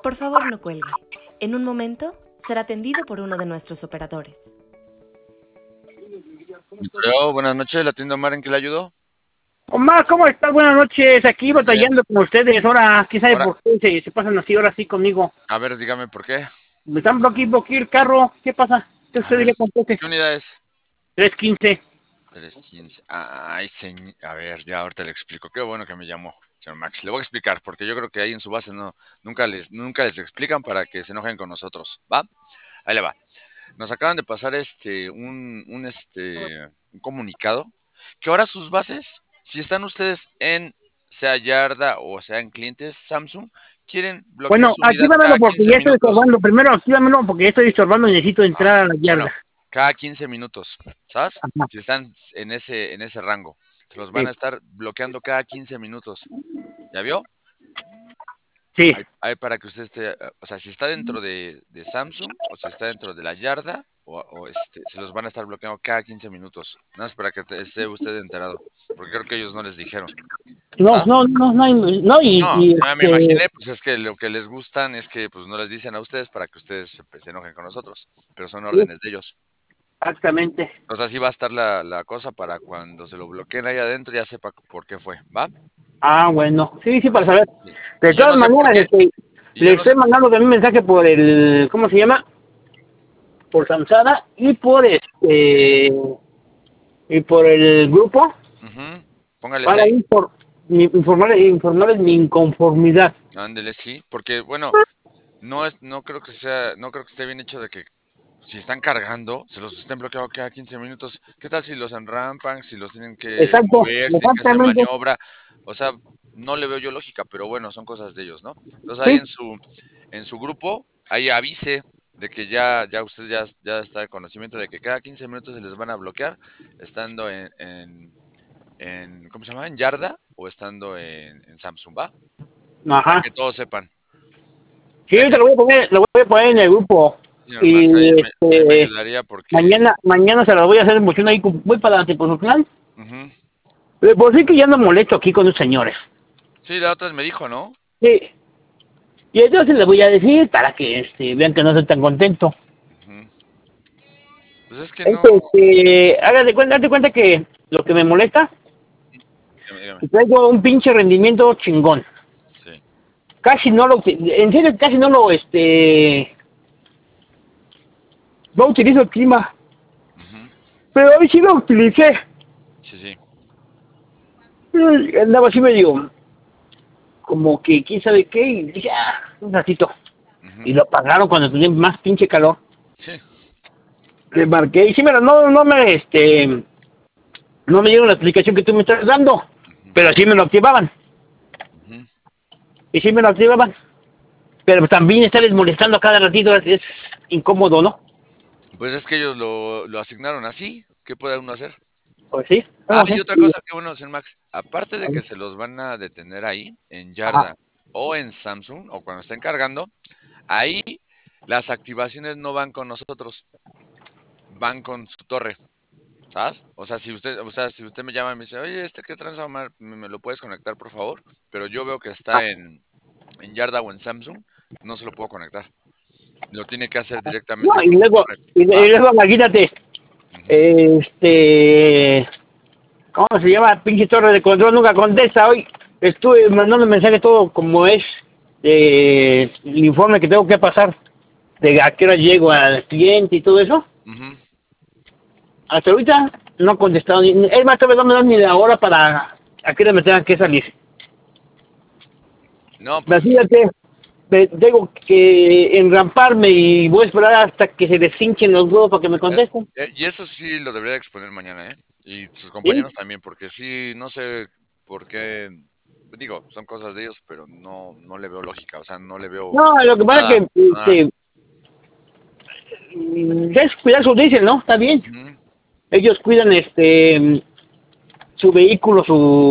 Por favor, no cuelgue. En un momento será atendido por uno de nuestros operadores. Buenas noches, ¿la tienda Omar en qué le ayudó? Omar, ¿cómo estás? Buenas noches. Aquí Muy bien. batallando con ustedes. Ahora, ¿quién sabe Ahora, por qué se pasan así ahora sí conmigo? a ver, dígame por qué. Me están bloqueando el carro. ¿Qué pasa? ¿Qué A usted ver, ya compuso? ¿qué unidad es? 315. 315. Ay, a ver, ya ahorita le explico. Qué bueno que me llamó, señor Max. Le voy a explicar, porque yo creo que ahí en su base nunca les explican para que se enojen con nosotros. ¿Va? Ahí le va. Nos acaban de pasar un comunicado que ahora sus bases, si están ustedes en sea Yarda o sea en clientes Samsung, quieren bloquear Bueno, su unidad actívamelo cada porque 15 ya estoy minutos. estorbando. Primero, actívamelo porque ya estoy estorbando y necesito entrar a la Bueno, yarda. cada 15 minutos, ¿sabes? Ajá, Si están en ese rango, se los van a sí, estar bloqueando cada 15 minutos. ¿Ya vio? sí. Hay para que usted esté, o sea, si está dentro de Samsung o si está dentro de la yarda, se los van a estar bloqueando cada 15 minutos. Nada más para que esté usted enterado, porque creo que ellos no les dijeron. No, ¿Ah? no, no, no, no, No, ya me imaginé, pues es que lo que les gustan es que pues no les dicen a ustedes para que ustedes se enojen con nosotros, pero son sí, órdenes de ellos. exactamente. O sea, así va a estar la cosa para cuando se lo bloqueen ahí adentro ya sepa por qué fue, ¿va? Ah, bueno. Sí, sí, para Órale. saber. Sí. De Y yo todas no sé por maneras, qué, y le yo no estoy sé, mandando también un mensaje por el, ¿cómo se llama? Por Samsara y por y por el grupo ujú, póngales para ahí. informarles mi inconformidad. Ándele, sí, porque bueno, no creo que esté bien hecho de que si están cargando, se los estén bloqueando cada 15 minutos. ¿Qué tal si los enrampan, si los tienen que Exacto, mover, si tienen que hacer exactamente. maniobra? O sea, no le veo yo lógica, pero bueno, son cosas de ellos, ¿no? Entonces ahí Sí, en su grupo, ahí avise de que ya usted ya está de conocimiento de que cada 15 minutos se les van a bloquear, estando ¿cómo se llama? En Yarda o estando en Samsung, ¿va? Para ajá. que todos sepan. Sí, Ya que, ahorita lo voy a poner en el grupo. señor Max, Y ahí me ayudaría porque... mañana se lo voy a hacer emoción ahí, voy para adelante por su plan. Ujú. Por sí que ya no molesto aquí con los señores. Sí, la otra vez me dijo, ¿no? Sí. Y entonces le voy a decir para que vean que no estoy tan contento. Ujú. Pues es que no. Hágate cuenta que lo que me molesta, Dígame, dígame. que traigo un pinche rendimiento chingón. Sí. Casi no lo, en serio, casi no lo, no utilizo el clima. Ujú. Pero hoy sí lo utilicé. Sí, sí. Andaba así medio, como que quién sabe qué, y dije, un ratito. Y Ujú. lo pagaron cuando tenía más pinche calor. Sí. Le marqué, y sí, pero no me dieron la explicación que tú me estás dando. Ujú. Pero sí me lo activaban. Ujú. Y sí me lo activaban. Pero también estarles molestando a cada ratito es incómodo, ¿no? Pues es que ellos lo asignaron así. ¿Qué puede uno hacer? Pues sí, Ah, no y sé. otra cosa, qué bueno, señor Max. Aparte de que se los van a detener ahí, en Ajá. Yarda o en Samsung, o cuando estén cargando, ahí las activaciones no van con nosotros, van con su torre. ¿Sabes? O sea, si usted me llama y me dice, oye, ¿qué tranza, Omar? ¿Me lo puedes conectar, por favor? Pero yo veo que está en Yarda o en Samsung, no se lo puedo conectar. Lo tiene que hacer No, directamente con su torre. y ¿Va? luego, imagínate, Ujú. este, ¿cómo se llama? Pinche torre de control nunca contesta hoy. Estuve mandando mensaje todo como es el informe que tengo que pasar de a qué hora llego al cliente y todo eso. Ujú. Hasta ahorita no ha contestado. Es más, todavía no me dan ni la hora para a qué hora me tengan que salir. No, pues, Imagínate, tengo que enramparme y voy a esperar hasta que se deshinchen los huevos para que me contesten. y eso sí lo debería exponer mañana, ¿eh? Y sus ¿Sí? compañeros también, porque sí, no sé por qué, digo, son cosas de ellos, pero no le veo lógica, o sea, no le veo No, lo que pasa es nada, que nada. es cuidar su diésel, ¿no? Está bien. Ujú. Ellos cuidan su vehículo,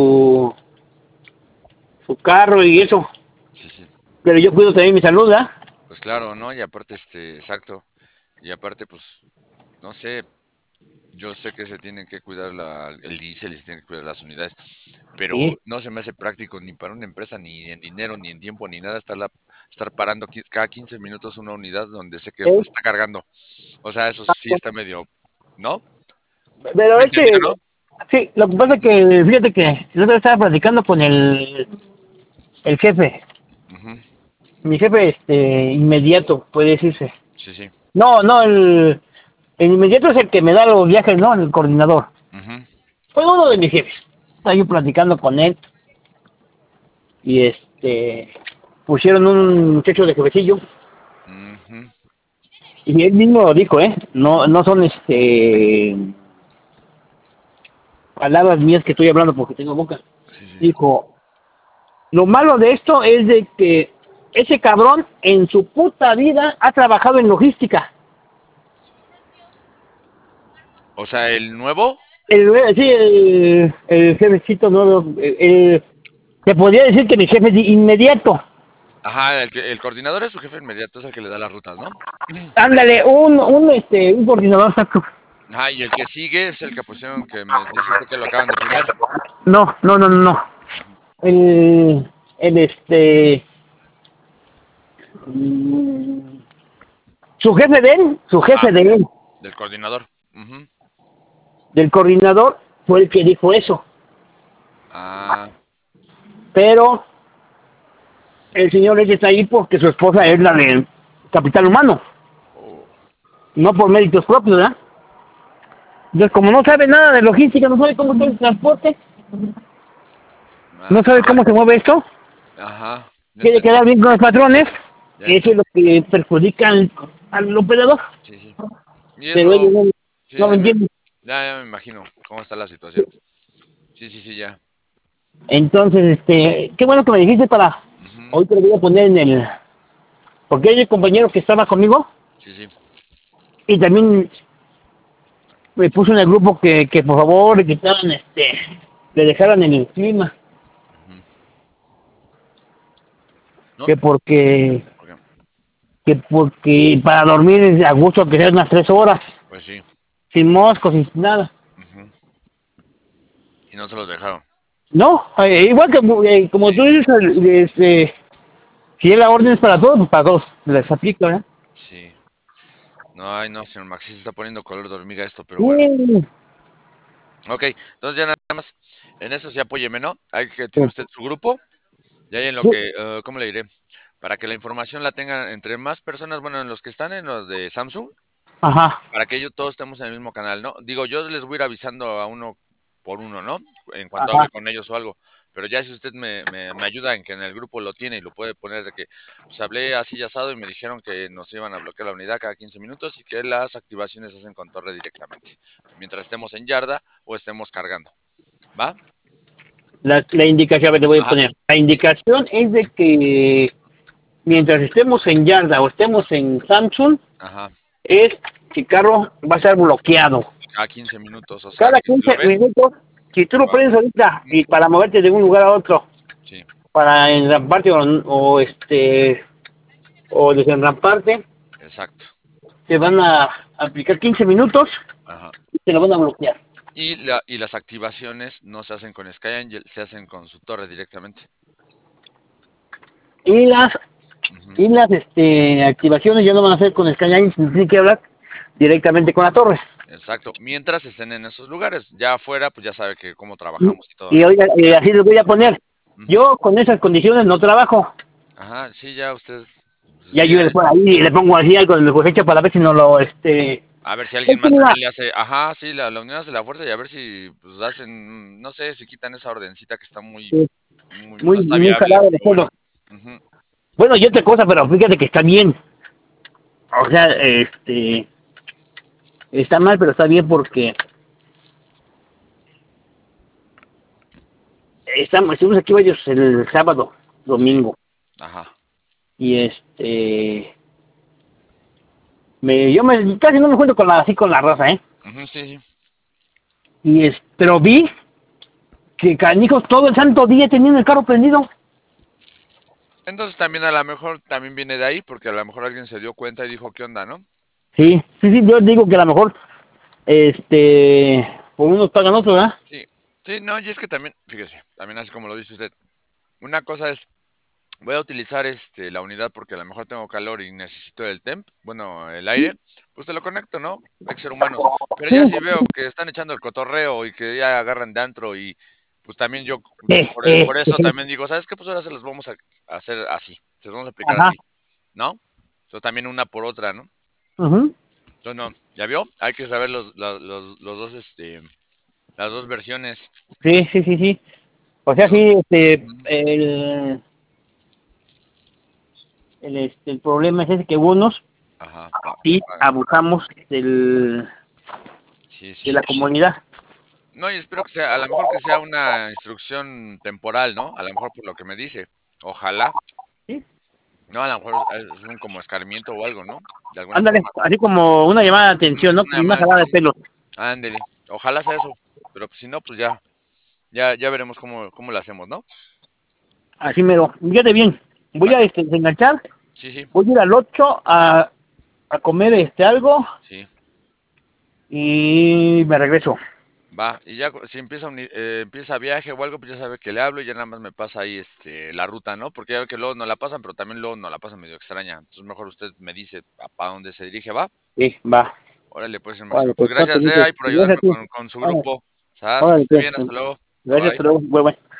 su carro y eso. Sí, sí. Pero yo cuido también mi salud, ¿ah? Pues claro, ¿no? Y aparte, exacto. Y aparte, pues, no sé, yo sé que se tienen que cuidar el diésel y se tienen que cuidar las unidades, pero Sí. no se me hace práctico ni para una empresa, ni en dinero, ni en tiempo, ni nada, estar parando cada 15 minutos una unidad donde sé que Es- está cargando. O sea, eso sí está medio, ¿no? ¿Sí Pero me es que, entendió, no? sí, lo que pasa es que, fíjate que yo estaba platicando con el jefe, Ujú, mi jefe inmediato, puede decirse. sí, sí. No, el inmediato es el que me da los viajes, ¿no? El coordinador. Ujú, Fue uno de mis jefes. Estaba yo platicando con él y pusieron un muchacho de jefecillo ujú, y él mismo lo dijo, ¿eh? No son palabras mías que estoy hablando porque tengo boca. sí, sí. Dijo, lo malo de esto es de que ese cabrón en su puta vida ha trabajado en logística. O sea, el nuevo, El jefecito nuevo, se podría decir que mi jefe de inmediato. ajá, el coordinador es su jefe inmediato, es el que le da las rutas, ¿no? Ándale, un coordinador saco. Ajá, y el que sigue es el que pusieron que me dice usted que lo acaban de poner. No. Ujú. El mm, su Ajá, jefe de él, del coordinador. Ujú. del coordinador, fue el que dijo eso. Ah, Pero el señor ese está ahí porque su esposa es la del capital humano, oh, no por méritos propios, ¿verdad? Entonces, como no sabe nada de logística, no sabe cómo está el transporte, no ah, sabe cómo se mueve esto, ajá, ya quiere entendí, quedar bien con los patrones, ya eso es lo entendí. que perjudica al operador, Sí, sí. Y pero eso, ellos sí, no lo entienden. ya me imagino cómo está la situación. Sí, sí, sí, ya. Entonces, qué bueno que me dijiste para, Ujú, hoy te lo voy a poner porque hay un compañero que estaba conmigo sí, sí. y también me puso en el grupo que por favor le quitaran, le dejaran en el clima, Ujú. No, que porque, porque, que porque para dormir a gusto que sean unas 3 horas, pues sí. sin moscos, sin nada. Ujú. Y no se los dejaron. No, igual que como tú Sí, dices, si es la orden es para todos, pues para todos les aplica, ¿verdad? sí. No, ay, no, señor Maxi, se está poniendo color de hormiga esto, pero bueno. Sí, Ok, entonces ya nada más, en eso sí apóyeme, ¿no? Hay que sí, tiene usted su grupo, y ahí en lo sí. que, ¿cómo le diré? Para que la información la tengan entre más personas, bueno, en los que están en los de Samsung, Ajá, para que ellos todos estemos en el mismo canal, ¿no? Digo, yo les voy a ir avisando a uno por uno, ¿no? En cuanto ajá. hable con ellos o algo. Pero ya si usted me ayuda en que en el grupo lo tiene y lo puede poner de que, pues hablé así y asado y me dijeron que nos iban a bloquear la unidad cada 15 minutos y que las activaciones se hacen con torre directamente, mientras estemos en yarda o estemos cargando. ¿Va? La indicación, a ver, te voy a Ajá, poner. La indicación es de que mientras estemos en Yarda o estemos en Samsung, ajá. es que el carro va a estar bloqueado. Cada 15 minutos, o sea Cada que si lo 15 ven, minutos, si tú lo va. prendes ahorita Ujú, y para moverte de un lugar a otro, sí, para enramparte o desenramparte, exacto. te van a aplicar 15 minutos Ajá. y te lo van a bloquear. Y las activaciones no se hacen con SkyAngel, se hacen con su torre directamente. Y las, Ujú, y las activaciones ya no van a ser con Skyline, sino tiene que hablar directamente con la torre. exacto. Mientras estén en esos lugares. Ya afuera, pues ya sabe que cómo Y, trabajamos y todo, y ¿no? oiga, así les voy a poner. Ujú. Yo con esas condiciones no trabajo. Ajá, sí, ya usted, pues Ya yo ya, después ahí le pongo así algo de mi cosecha para ver si no lo, a ver si es alguien que más mira, también le hace, ajá, sí, la unidad hace la fuerza y a ver si, pues hacen, no sé, si quitan esa ordencita que está no está muy viable, calado de pero bueno. todo. Ujú, Bueno, y otra cosa, pero fíjate que está bien. O sea, está mal, pero está bien porque estuvimos aquí varios el sábado, sí, domingo, ajá. y casi no me cuento así con la raza, ¿eh? Ujú, sí, sí. Pero vi que canijos todo el santo día teniendo el carro prendido. Entonces también a lo mejor también viene de ahí, porque a lo mejor alguien se dio cuenta y dijo, ¿qué onda, no? Sí, yo digo que a lo mejor por unos pagan otros, ¿verdad? Sí, sí, no, y es que también, fíjese, también así como lo dice usted, una cosa es, voy a utilizar la unidad porque a lo mejor tengo calor y necesito el temp, bueno, el aire, pues te lo conecto, ¿no? Hay que ser humanos. Pero ya si veo que están echando el cotorreo y que ya agarran de antro y pues también yo, por eso también digo, ¿sabes qué? Pues ahora se los vamos a hacer así, se los vamos a aplicar Ajá. así, ¿no? Entonces también una por otra, ¿no? Ujú. Entonces no, ¿ya vio? Hay que saber los dos, las dos versiones. Sí, sí, sí, sí. O sea, Los- sí, Ujú. el problema es ese que unos Ajá, sí abusamos sí, de sí. la comunidad. No, y espero que sea, a lo mejor que sea una instrucción temporal, ¿no? A lo mejor por lo que me dice. Ojalá. Sí. No, a lo mejor es un como escarmiento o algo, ¿no? De alguna Ándale, forma. así como una llamada de atención, ¿no? Una Una llamada, jalada de sí. pelo. Ándele. Ojalá sea eso. Pero pues, si no, pues ya veremos cómo lo hacemos, ¿no? Así mero. Fíjate bien. Voy a Vale. desenganchar, Sí, sí, voy a ir al 8 a comer algo sí. y me regreso. Va. Y ya si empieza viaje o algo, pues ya sabe que le hablo y ya nada más me pasa ahí la ruta, ¿no? Porque ya ve que luego no la pasan, pero también luego no la pasan medio extraña. Entonces mejor usted me dice para dónde se dirige, ¿va? Sí, va. Órale, pues, Órale, hermanito. Pues pues, gracias, cuídate mucho. ay, por Gracias ayudarme a ti. con su Órale, grupo. ¿Sabes? Que órale, esté pues. bien, hasta luego. Bye Gracias, bye. hasta luego. Bye, bye.